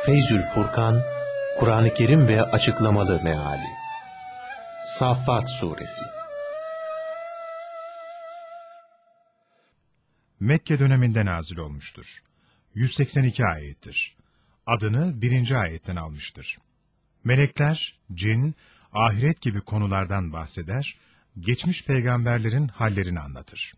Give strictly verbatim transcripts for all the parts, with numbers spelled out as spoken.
Feyzül Furkan, Kur'an-ı Kerim ve açıklamalı meali. Saffat Suresi. Mekke döneminde nazil olmuştur. yüz seksen iki ayettir. Adını birinci ayetten almıştır. Melekler, cin, ahiret gibi konulardan bahseder, geçmiş peygamberlerin hallerini anlatır.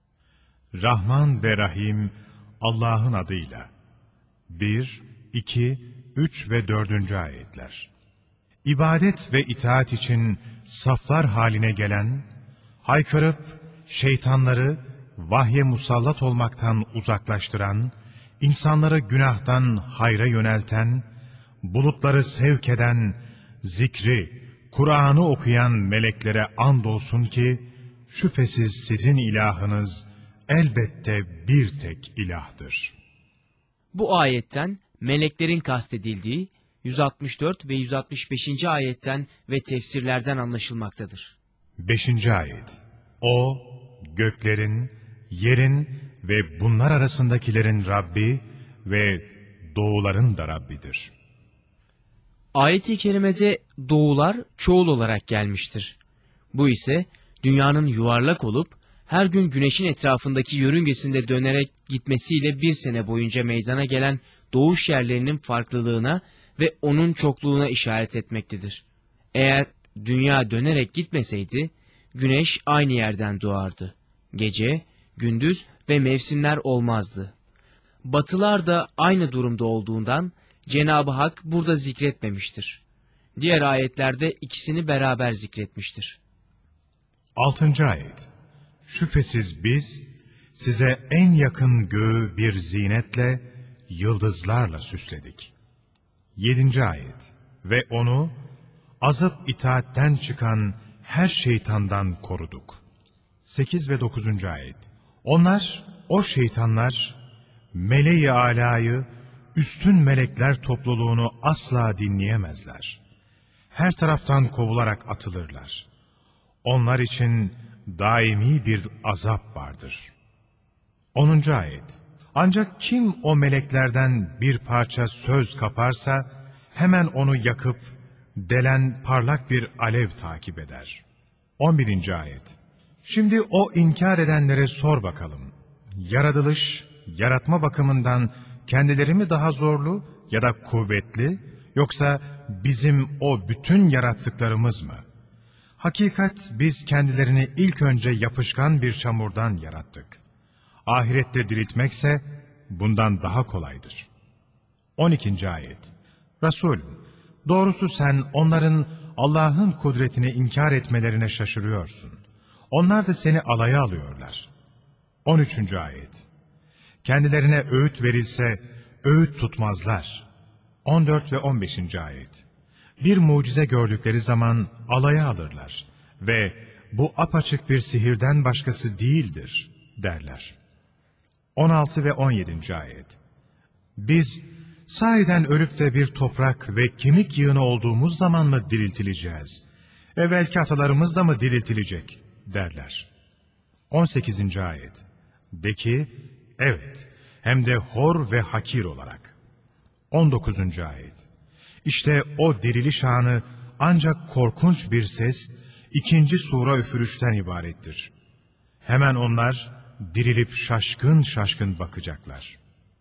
Rahman ve Rahim Allah'ın adıyla. bir, iki, üç ve dördüncü ayetler. İbadet ve itaat için saflar haline gelen, haykırıp şeytanları vahye musallat olmaktan uzaklaştıran, insanları günahtan hayra yönelten, bulutları sevk eden, zikri, Kur'an'ı okuyan meleklere andolsun ki, şüphesiz sizin ilahınız elbette bir tek ilahdır. Bu ayetten meleklerin kastedildiği yüz altmış dört ve yüz altmış beşinci ayetten ve tefsirlerden anlaşılmaktadır. beşinci ayet. O, göklerin, yerin ve bunlar arasındakilerin Rabbi ve doğuların da Rabbidir. Ayet-i kerimede doğular çoğul olarak gelmiştir. Bu ise dünyanın yuvarlak olup her gün güneşin etrafındaki yörüngesinde dönerek gitmesiyle bir sene boyunca meydana gelen doğuş yerlerinin farklılığına ve onun çokluğuna işaret etmektedir. Eğer dünya dönerek gitmeseydi, güneş aynı yerden doğardı. Gece, gündüz ve mevsimler olmazdı. Batılar da aynı durumda olduğundan Cenab-ı Hak burada zikretmemiştir. Diğer ayetlerde ikisini beraber zikretmiştir. altıncı ayet. Şüphesiz biz size en yakın göğü bir zinetle, yıldızlarla süsledik. yedinci ayet. Ve onu azıp itaatten çıkan her şeytandan koruduk. sekiz ve dokuzuncu ayet. Onlar, o şeytanlar, meleği alâyı, üstün melekler topluluğunu asla dinleyemezler. Her taraftan kovularak atılırlar. Onlar için daimi bir azap vardır. onuncu ayet. Ancak kim o meleklerden bir parça söz kaparsa, hemen onu yakıp, delen parlak bir alev takip eder. on birinci ayet. Şimdi o inkar edenlere sor bakalım. Yaratılış, yaratma bakımından kendileri mi daha zorlu ya da kuvvetli, yoksa bizim o bütün yarattıklarımız mı? Hakikat biz kendilerini ilk önce yapışkan bir çamurdan yarattık. Ahirette diriltmekse bundan daha kolaydır. on ikinci ayet. Resulüm, doğrusu sen onların Allah'ın kudretini inkar etmelerine şaşırıyorsun. Onlar da seni alaya alıyorlar. on üçüncü ayet. Kendilerine öğüt verilse öğüt tutmazlar. on dört ve on beşinci ayet. Bir mucize gördükleri zaman alaya alırlar ve bu apaçık bir sihirden başkası değildir derler. on altı ve on yedinci ayet. Biz sahiden ölüp de bir toprak ve kemik yığını olduğumuz zaman mı diriltileceğiz? Evvelki atalarımız da mı diriltilecek derler. on sekizinci ayet. De ki, evet, hem de hor ve hakir olarak. on dokuzuncu ayet. İşte o diriliş anı ancak korkunç bir ses, ikinci sura üfürüşten ibarettir. Hemen onlar dirilip şaşkın şaşkın bakacaklar.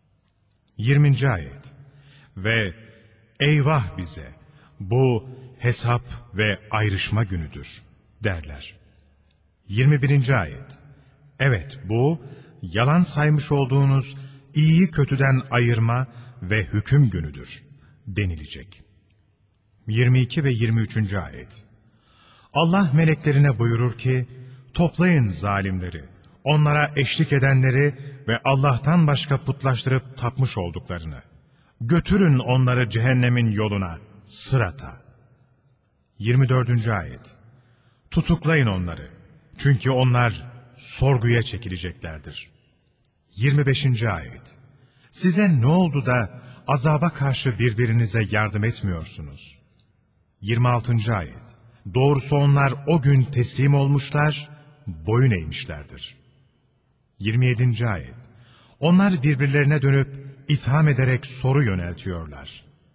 yirminci ayet. Ve eyvah bize, bu hesap ve ayrışma günüdür derler. yirmi birinci ayet. Evet, bu yalan saymış olduğunuz iyiyi kötüden ayırma ve hüküm günüdür denilecek. yirmi iki ve yirmi üçüncü ayet. Allah meleklerine buyurur ki, toplayın zalimleri, onlara eşlik edenleri ve Allah'tan başka putlaştırıp tapmış olduklarını. Götürün onları cehennemin yoluna, sırata. yirmi dördüncü ayet. Tutuklayın onları, çünkü onlar sorguya çekileceklerdir. yirmi beşinci ayet. Size ne oldu da azaba karşı birbirinize yardım etmiyorsunuz? yirmi altıncı ayet. Doğrusu onlar o gün teslim olmuşlar, boyun eğmişlerdir. yirmi yedinci ayet. Onlar birbirlerine dönüp itham ederek soru yöneltiyorlar.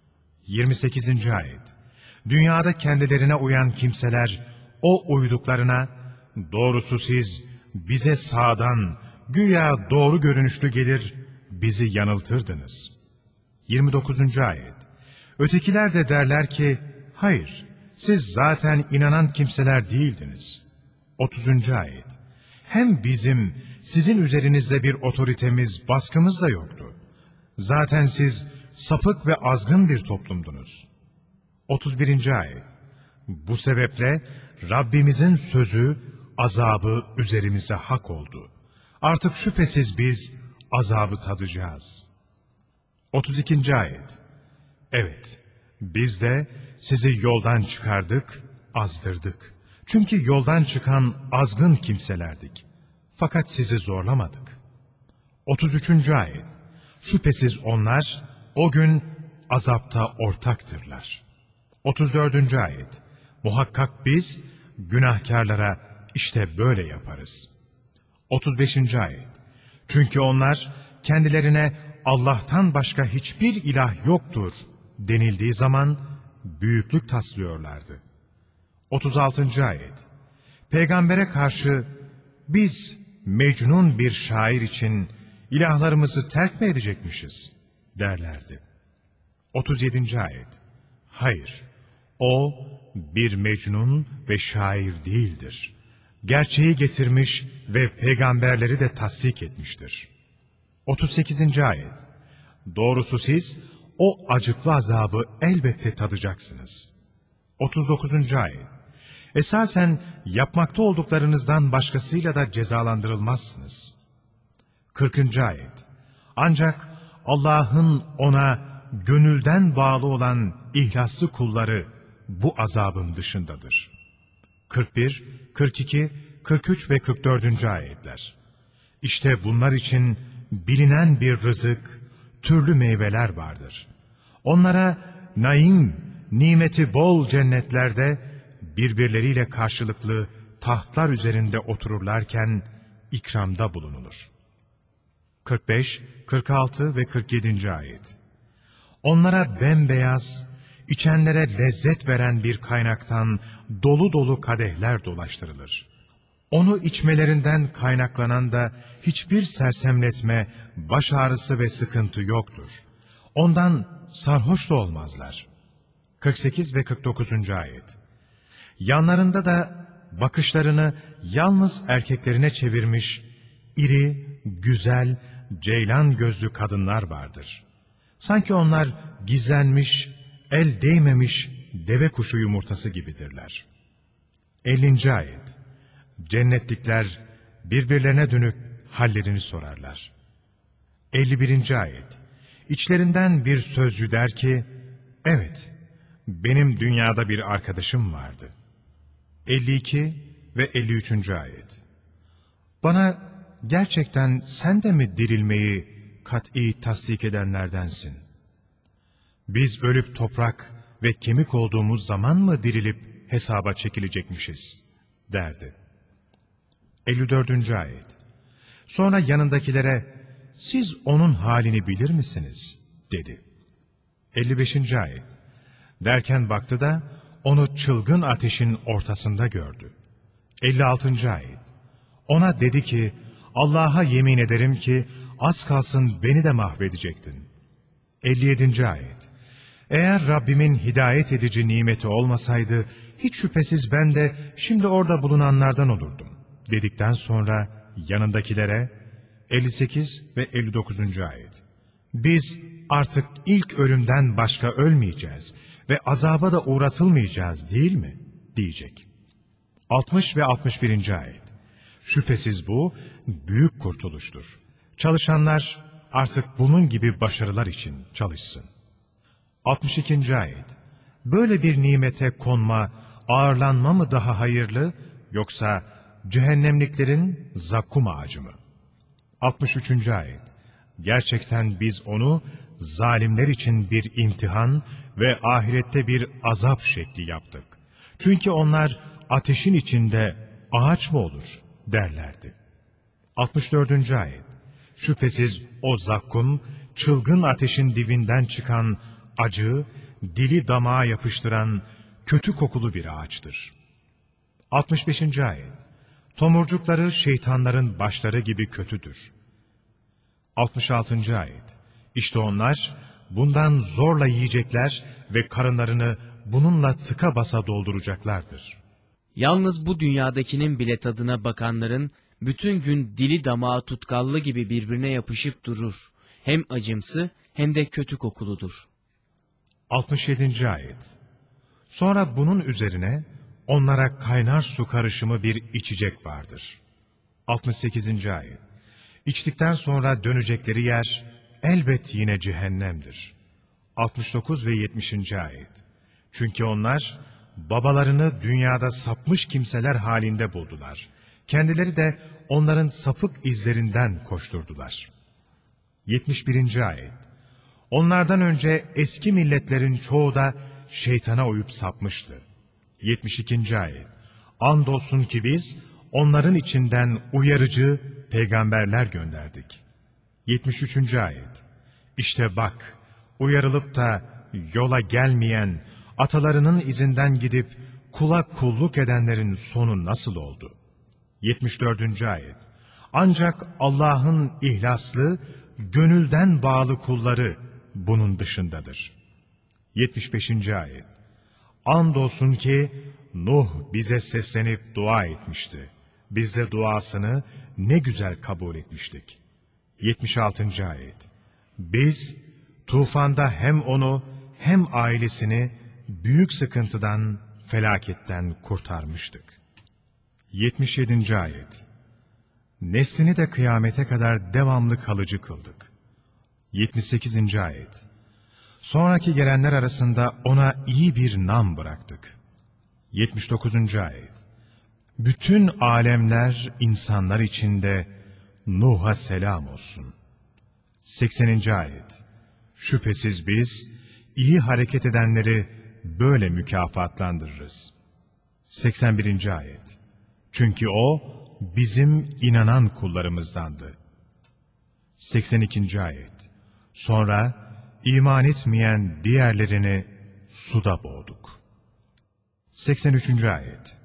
yirmi sekizinci ayet. Dünyada kendilerine uyan kimseler o uyduklarına, doğrusu siz bize sağdan güya doğru görünüşlü gelir bizi yanıltırdınız. yirmi dokuzuncu ayet. Ötekiler de derler ki hayır siz zaten inanan kimseler değildiniz. otuzuncu ayet. Hem bizim sizin üzerinizde bir otoritemiz, baskımız da yoktu. Zaten siz sapık ve azgın bir toplumdunuz. otuz birinci ayet. Bu sebeple Rabbimizin sözü, azabı üzerimize hak oldu. Artık şüphesiz biz azabı tadacağız. otuz ikinci ayet. Evet, biz de sizi yoldan çıkardık, azdırdık. Çünkü yoldan çıkan azgın kimselerdik. Fakat sizi zorlamadık. otuz üçüncü ayet. Şüphesiz onlar o gün azapta ortaktırlar. otuz dördüncü ayet. Muhakkak biz günahkarlara işte böyle yaparız. otuz beşinci ayet. Çünkü onlar kendilerine Allah'tan başka hiçbir ilah yoktur denildiği zaman büyüklük taslıyorlardı. otuz altıncı ayet. Peygambere karşı biz mecnun bir şair için ilahlarımızı terk mi edecekmişiz derlerdi. otuz yedinci ayet. Hayır, o bir mecnun ve şair değildir. Gerçeği getirmiş ve peygamberleri de tasdik etmiştir. otuz sekizinci ayet. Doğrusu siz o acıklı azabı elbette tadacaksınız. otuz dokuzuncu ayet. Esasen yapmakta olduklarınızdan başkasıyla da cezalandırılmazsınız. kırkıncı ayet. Ancak Allah'ın ona gönülden bağlı olan ihlaslı kulları bu azabın dışındadır. kırk bir, kırk iki, kırk üç ve kırk dördüncü ayetler. İşte bunlar için bilinen bir rızık, türlü meyveler vardır. Onlara naim, nimeti bol cennetlerde birbirleriyle karşılıklı tahtlar üzerinde otururlarken ikramda bulunulur. kırk beş, kırk altı ve kırk yedinci ayet. Onlara bembeyaz, içenlere lezzet veren bir kaynaktan dolu dolu kadehler dolaştırılır. Onu içmelerinden kaynaklanan da hiçbir sersemletme, baş ağrısı ve sıkıntı yoktur. Ondan sarhoş da olmazlar. kırk sekiz ve kırk dokuzuncu ayet. Yanlarında da bakışlarını yalnız erkeklerine çevirmiş, iri, güzel, ceylan gözlü kadınlar vardır. Sanki onlar gizlenmiş, el değmemiş deve kuşu yumurtası gibidirler. ellinci ayet. Cennetlikler birbirlerine dönük hallerini sorarlar. elli birinci ayet. İçlerinden bir sözcü der ki, evet, benim dünyada bir arkadaşım vardı. elli iki ve elli üçüncü ayet. Bana gerçekten sen de mi dirilmeyi kat'i tasdik edenlerdensin? Biz ölüp toprak ve kemik olduğumuz zaman mı dirilip hesaba çekilecekmişiz derdi. elli dördüncü ayet. Sonra yanındakilere siz onun halini bilir misiniz dedi. elli beşinci ayet. Derken baktı da onu çılgın ateşin ortasında gördü. elli altıncı ayet. Ona dedi ki Allah'a yemin ederim ki az kalsın beni de mahvedecektin. elli yedinci ayet. Eğer Rabbimin hidayet edici nimeti olmasaydı hiç şüphesiz ben de şimdi orada bulunanlardan olurdum dedikten sonra yanındakilere elli sekiz ve elli dokuzuncu ayet. Biz artık ilk ölümden başka ölmeyeceğiz ve azaba da uğratılmayacağız değil mi diyecek. altmış ve altmış birinci ayet. Şüphesiz bu büyük kurtuluştur. Çalışanlar artık bunun gibi başarılar için çalışsın. altmış ikinci ayet. Böyle bir nimete konma, ağırlanma mı daha hayırlı yoksa cehennemliklerin zakkum ağacı mı? altmış üçüncü ayet. Gerçekten biz onu zalimler için bir imtihan ve ahirette bir azap şekli yaptık. Çünkü onlar ateşin içinde ağaç mı olur derlerdi. altmış dördüncü ayet. Şüphesiz o zakkum, çılgın ateşin dibinden çıkan acı, dili damağa yapıştıran kötü kokulu bir ağaçtır. altmış beşinci ayet. Tomurcukları şeytanların başları gibi kötüdür. altmış altıncı ayet. İşte onlar bundan zorla yiyecekler ve karınlarını bununla tıka basa dolduracaklardır. Yalnız bu dünyadakinin bile tadına bakanların bütün gün dili damağı tutkallı gibi birbirine yapışıp durur. Hem acımsı hem de kötü kokuludur. altmış yedinci ayet. Sonra bunun üzerine onlara kaynar su karışımı bir içecek vardır. altmış sekizinci ayet. İçtikten sonra dönecekleri yer elbet yine cehennemdir. altmış dokuz ve yetmişinci ayet. Çünkü onlar babalarını dünyada sapmış kimseler halinde buldular. Kendileri de onların sapık izlerinden koşturdular. yetmiş birinci ayet. Onlardan önce eski milletlerin çoğu da şeytana uyup sapmıştı. yetmiş ikinci ayet. Andolsun ki biz onların içinden uyarıcı peygamberler gönderdik. yetmiş üçüncü ayet. İşte bak, uyarılıp da yola gelmeyen, atalarının izinden gidip kula kulluk edenlerin sonu nasıl oldu? yetmiş dördüncü ayet. Ancak Allah'ın ihlaslı, gönülden bağlı kulları bunun dışındadır. yetmiş beşinci ayet. Andolsun ki Nuh bize seslenip dua etmişti. Biz de duasını ne güzel kabul etmiştik. yetmiş altıncı ayet. Biz tufanda hem onu hem ailesini büyük sıkıntıdan, felaketten kurtarmıştık. yetmiş yedinci ayet. Neslini de kıyamete kadar devamlı kalıcı kıldık. yetmiş sekizinci ayet. Sonraki gelenler arasında ona iyi bir nam bıraktık. yetmiş dokuzuncu ayet. Bütün alemler insanlar içinde Nuh'a selam olsun. sekseninci ayet. Şüphesiz biz iyi hareket edenleri böyle mükafatlandırırız. seksen birinci ayet. Çünkü o bizim inanan kullarımızdandı. seksen ikinci ayet. Sonra iman etmeyen diğerlerini suda boğduk. seksen üçüncü ayet.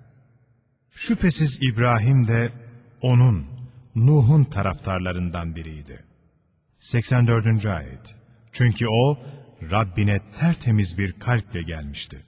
Şüphesiz İbrahim de onun, Nuh'un taraftarlarından biriydi. seksen dördüncü ayet. Çünkü o Rabbine tertemiz bir kalple gelmişti.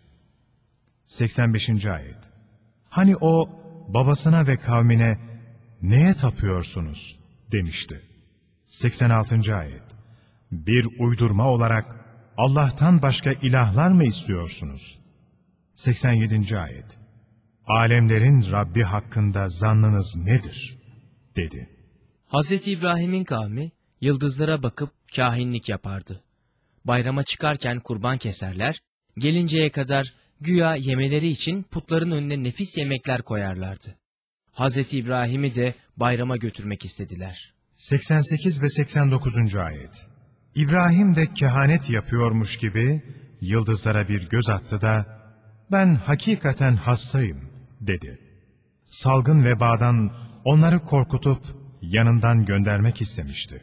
seksen beşinci ayet. Hani o babasına ve kavmine neye tapıyorsunuz demişti. seksen altıncı ayet. Bir uydurma olarak Allah'tan başka ilahlar mı istiyorsunuz? seksen yedinci ayet. Alemlerin Rabbi hakkında zannınız nedir? dedi. Hazreti İbrahim'in kavmi yıldızlara bakıp kahinlik yapardı. Bayrama çıkarken kurban keserler, gelinceye kadar güya yemeleri için putların önüne nefis yemekler koyarlardı. Hazreti İbrahim'i de bayrama götürmek istediler. seksen sekiz ve seksen dokuzuncu ayet. İbrahim de kehanet yapıyormuş gibi yıldızlara bir göz attı da ben hakikaten hastayım dedi. Salgın vebadan onları korkutup yanından göndermek istemişti.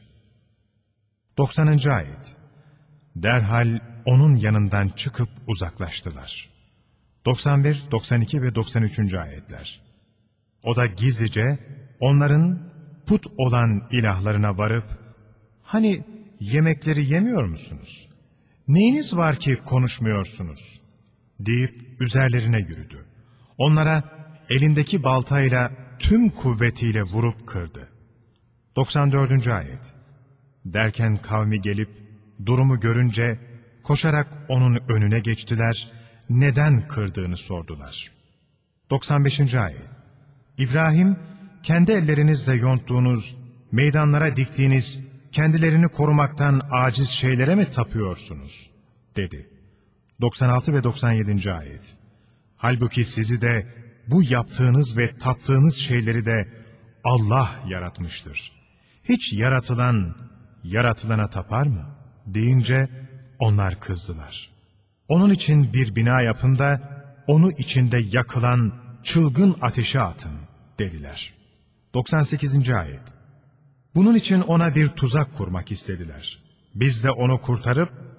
doksanıncı ayet. Derhal onun yanından çıkıp uzaklaştılar. doksan bir, doksan iki ve doksan üçüncü ayetler. O da gizlice onların put olan ilahlarına varıp, hani yemekleri yemiyor musunuz? Neyiniz var ki konuşmuyorsunuz? deyip üzerlerine yürüdü. Onlara elindeki baltayla tüm kuvvetiyle vurup kırdı. doksan dördüncü ayet. Derken kavmi gelip durumu görünce koşarak onun önüne geçtiler, neden kırdığını sordular. doksan beşinci ayet. İbrahim, kendi ellerinizle yonttuğunuz, meydanlara diktiğiniz, kendilerini korumaktan aciz şeylere mi tapıyorsunuz? dedi. doksan altı ve doksan yedinci ayet. Halbuki sizi de, bu yaptığınız ve taptığınız şeyleri de Allah yaratmıştır. Hiç yaratılan, yaratılana tapar mı? deyince onlar kızdılar. Onun için bir bina yapın da, onu içinde yakılan çılgın ateşe atın dediler. doksan sekizinci ayet. Bunun için ona bir tuzak kurmak istediler. Biz de onu kurtarıp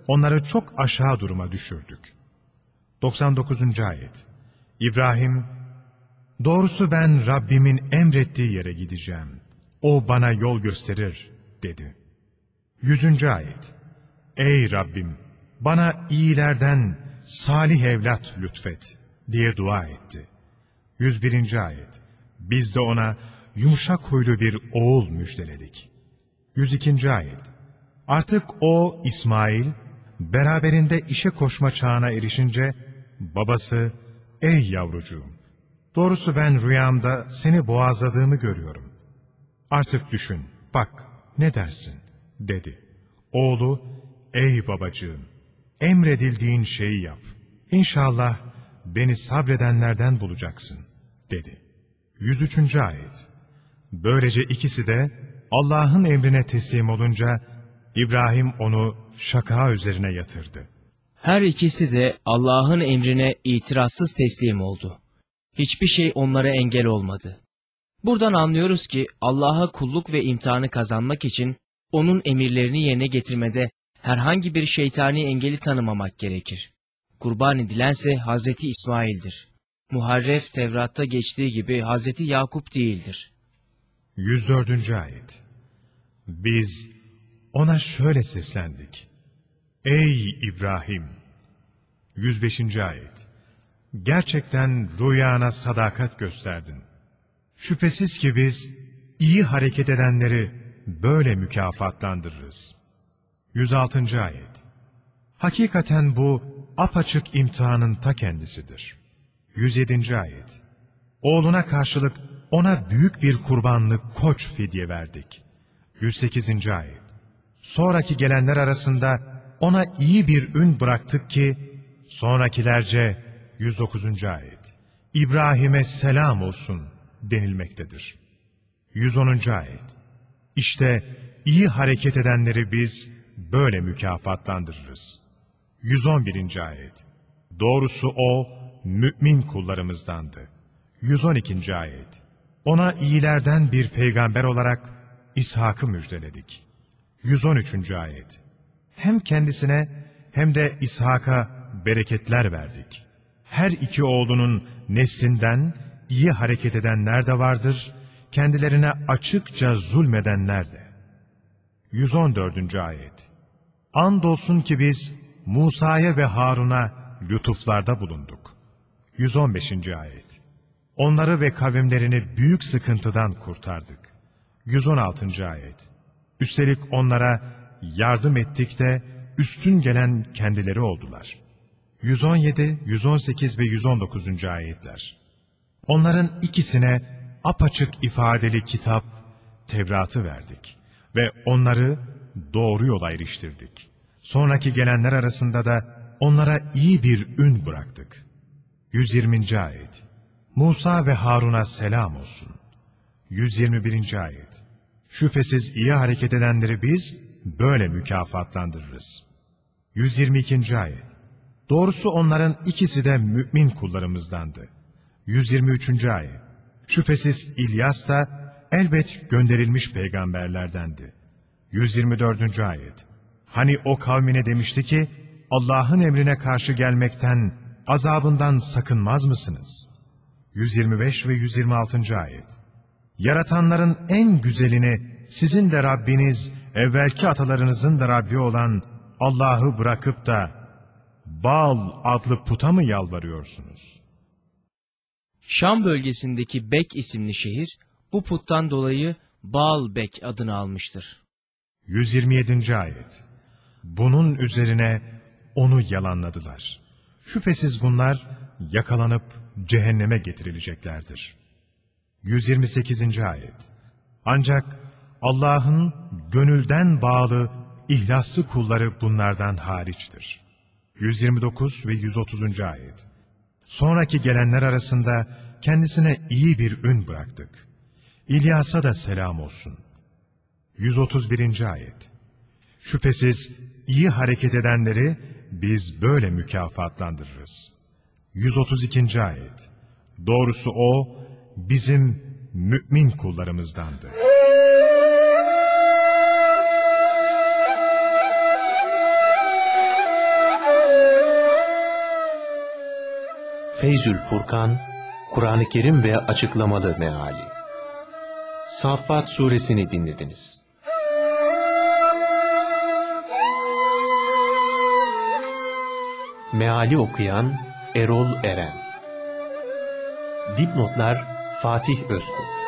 onları çok aşağı duruma düşürdük. doksan dokuzuncu ayet. İbrahim, doğrusu ben Rabbimin emrettiği yere gideceğim. O bana yol gösterir, dedi. yüzüncü ayet. Ey Rabbim, bana iyilerden salih evlat lütfet, diye dua etti. yüz birinci ayet. Biz de ona yumuşak huylu bir oğul müjdeledik. yüz ikinci ayet. Artık o, İsmail, beraberinde işe koşma çağına erişince, babası, ey yavrucuğum, doğrusu ben rüyamda seni boğazladığımı görüyorum. Artık düşün, bak, ne dersin, dedi. Oğlu, ey babacığım, emredildiğin şeyi yap. İnşallah beni sabredenlerden bulacaksın, dedi. yüz üçüncü ayet. Böylece ikisi de Allah'ın emrine teslim olunca, İbrahim onu şaka üzerine yatırdı. Her ikisi de Allah'ın emrine itirazsız teslim oldu. Hiçbir şey onlara engel olmadı. Buradan anlıyoruz ki Allah'a kulluk ve imtihanı kazanmak için onun emirlerini yerine getirmede herhangi bir şeytani engeli tanımamak gerekir. Kurban edilense Hazreti İsmail'dir. Muharref Tevrat'ta geçtiği gibi Hazreti Yakup değildir. yüz dördüncü ayet. Biz ona şöyle seslendik. Ey İbrahim! yüz beşinci ayet. Gerçekten rüyana sadakat gösterdin. Şüphesiz ki biz iyi hareket edenleri böyle mükafatlandırırız. yüz altıncı ayet. Hakikaten bu apaçık imtihanın ta kendisidir. yüz yedinci ayet. Oğluna karşılık ona büyük bir kurbanlık koç fidye verdik. yüz sekizinci ayet. Sonraki gelenler arasında ona iyi bir ün bıraktık ki, sonrakilerce yüz dokuzuncu ayet. İbrahim'e selam olsun denilmektedir. yüz onuncu ayet. İşte iyi hareket edenleri biz böyle mükafatlandırırız. yüz on birinci ayet. Doğrusu o mümin kullarımızdandı. yüz on ikinci ayet. Ona iyilerden bir peygamber olarak İshak'ı müjdeledik. yüz on üçüncü ayet. Hem kendisine hem de İshak'a bereketler verdik. Her iki oğlunun neslinden iyi hareket edenler de vardır, kendilerine açıkça zulmedenler de. yüz on dördüncü ayet. Andolsun ki biz Musa'ya ve Harun'a lütuflarda bulunduk. yüz on beşinci ayet. Onları ve kavimlerini büyük sıkıntıdan kurtardık. yüz on altıncı ayet. Üstelik onlara yardım ettik de üstün gelen kendileri oldular. yüz on yedi, yüz on sekiz ve yüz on dokuzuncu ayetler. Onların ikisine apaçık ifadeli kitap, Tevrat'ı verdik ve onları doğru yola eriştirdik. Sonraki gelenler arasında da onlara iyi bir ün bıraktık. yüz yirminci ayet. Musa ve Harun'a selam olsun. yüz yirmi birinci ayet. Şüphesiz iyi hareket edenleri biz böyle mükafatlandırırız. yüz yirmi ikinci ayet. Doğrusu onların ikisi de mümin kullarımızdandı. yüz yirmi üçüncü ayet. Şüphesiz İlyas da elbet gönderilmiş peygamberlerdendi. yüz yirmi dördüncü ayet. Hani o kavmine demişti ki, Allah'ın emrine karşı gelmekten, azabından sakınmaz mısınız? yüz yirmi beş ve yüz yirmi altıncı ayet. Yaratanların en güzelini sizin de Rabbiniz, evvelki atalarınızın da Rabbi olan Allah'ı bırakıp da Baal adlı puta mı yalvarıyorsunuz? Şam bölgesindeki Bek isimli şehir, bu puttan dolayı Baal-Bek adını almıştır. yüz yirmi yedinci ayet. Bunun üzerine onu yalanladılar. Şüphesiz bunlar yakalanıp cehenneme getirileceklerdir. yüz yirmi sekizinci ayet. Ancak Allah'ın gönülden bağlı, ihlaslı kulları bunlardan hariçtir. yüz yirmi dokuz ve yüz otuzuncu ayet. Sonraki gelenler arasında kendisine iyi bir ün bıraktık. İlyas'a da selam olsun. yüz otuz birinci ayet. Şüphesiz iyi hareket edenleri biz böyle mükafatlandırırız. yüz otuz ikinci ayet. Doğrusu o bizim mümin kullarımızdandı. Feyzül Furkan, Kur'an-ı Kerim ve açıklamalı meali. Saffat suresini dinlediniz. Meali okuyan Erol Eren. Dipnotlar Fatih Özkul.